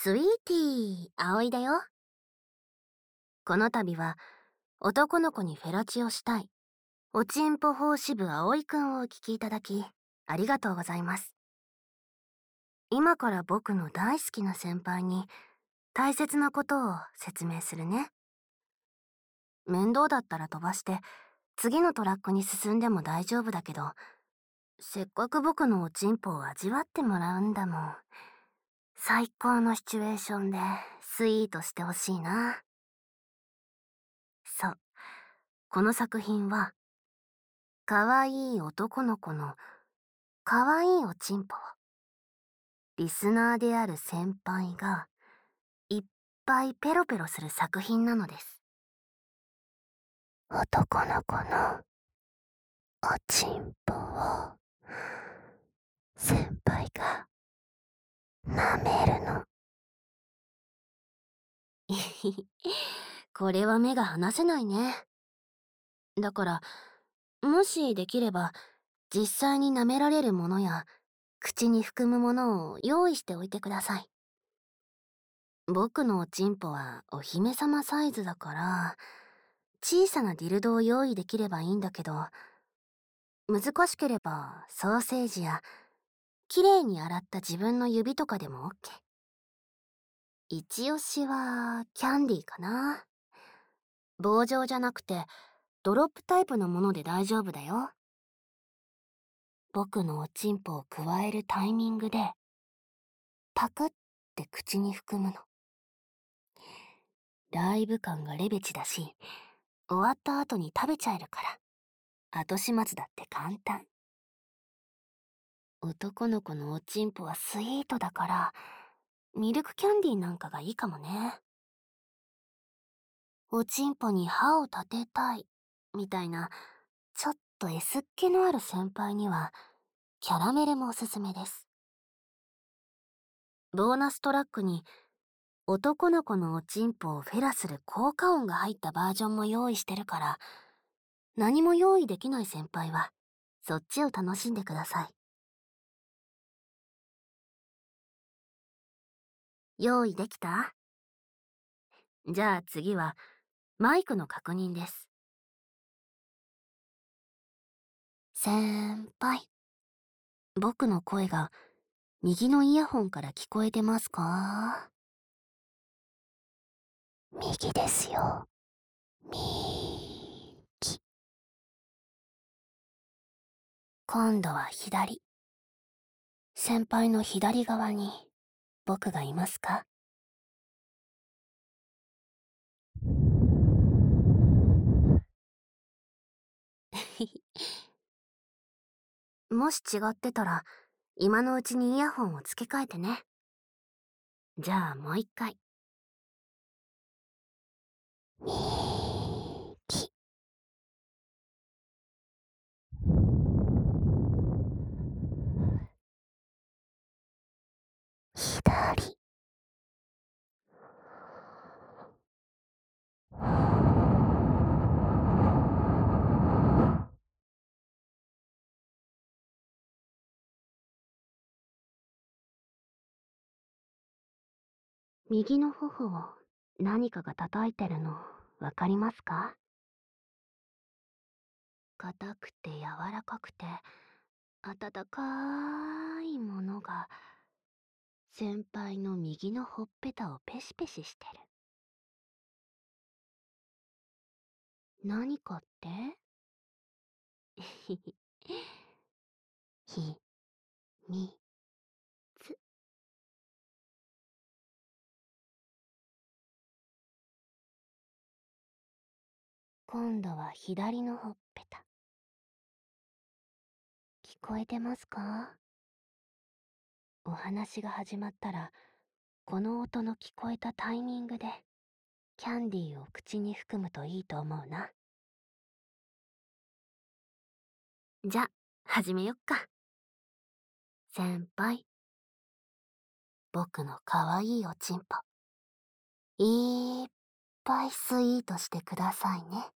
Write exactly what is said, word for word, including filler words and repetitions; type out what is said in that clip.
スイーティー、葵だよ。この度は、男の子にフェラチオしたい、おちんぽ法師部葵くんをお聞きいただき、ありがとうございます。今から僕の大好きな先輩に、大切なことを説明するね。面倒だったら飛ばして、次のトラックに進んでも大丈夫だけど、せっかく僕のおちんぽを味わってもらうんだもん。最高のシチュエーションでスイートしてほしいな。そう。この作品は、かわいい男の子のかわいいおちんぽを、リスナーである先輩がいっぱいペロペロする作品なのです。男の子のおちんぽを先輩が舐めるの。これは目が離せないね。だから、もしできれば、実際に舐められるものや、口に含むものを用意しておいてください。僕のおちんぽはお姫様サイズだから、小さなディルドを用意できればいいんだけど、難しければソーセージや、きれいに洗った自分の指とかでも OK。一押しは、キャンディーかな。棒状じゃなくて、ドロップタイプのもので大丈夫だよ。僕のおちんぽをくわえるタイミングで、パクって口に含むの。ライブ感がレベチだし、終わった後に食べちゃえるから、後始末だって簡単。男の子のおちんぽはスイートだから、ミルクキャンディーなんかがいいかもね。おちんぽに歯を立てたい、みたいな、ちょっと S っ気のある先輩には、キャラメルもおすすめです。ボーナストラックに、男の子のおちんぽをフェラする効果音が入ったバージョンも用意してるから、何も用意できない先輩は、そっちを楽しんでください。用意できた？じゃあ次は、マイクの確認です。先輩。僕の声が、右のイヤホンから聞こえてますか？右ですよ。みーき。今度は左。先輩の左側に、僕がいますか？もし違ってたら、今のうちにイヤホンを付け替えてね。じゃあもう一回。みーき。左。右の頬を何かが叩いてるのわかりますか？硬くて柔らかくて温かいものが先輩の右のほっぺたをペシペシしてる。何かって？ひひみつ。今度は左のほっぺた。聞こえてますか？お話が始まったら、この音の聞こえたタイミングで、キャンディーを口に含むといいと思うな。じゃ、始めよっか。先輩。僕のかわいいおちんぽ。いっぱいスイートしてくださいね。